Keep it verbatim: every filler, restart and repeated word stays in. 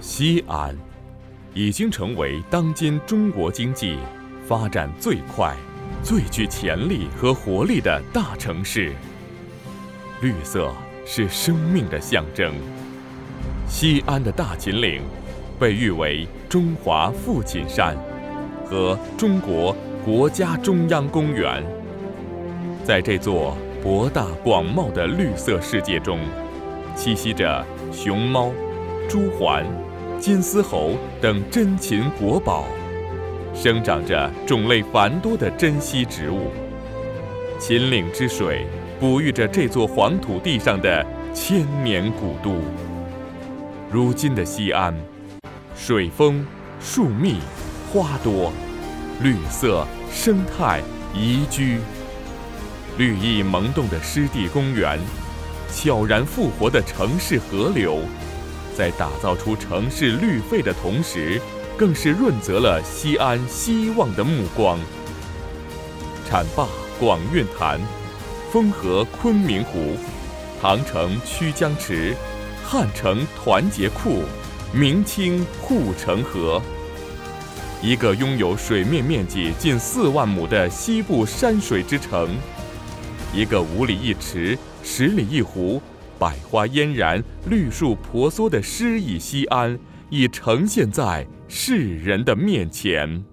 西安已经成为当今中国经济发展最快、最具潜力和活力的大城市。绿色是生命的象征。西安的大秦岭被誉为中华父亲山和中国国家中央公园。在这座博大广袤的绿色世界中，栖息着熊猫、朱鹮、金丝猴等珍禽国宝，生长着种类繁多的珍稀植物。秦岭之水哺育着这座黄土地上的千年古都。如今的西安，水丰、树密、花多，绿色生态宜居。绿意萌动的湿地公园，悄然复活的城市河流，在打造出城市绿肺的同时，更是润泽了西安希望的目光。浐灞广运潭，沣河昆明湖，唐城曲江池，汉城团结库，明清护城河。一个拥有水面面积近四万亩的西部山水之城，一个五里一池、十里一湖、百花嫣然、绿树婆娑的诗意西安，已呈现在世人的面前。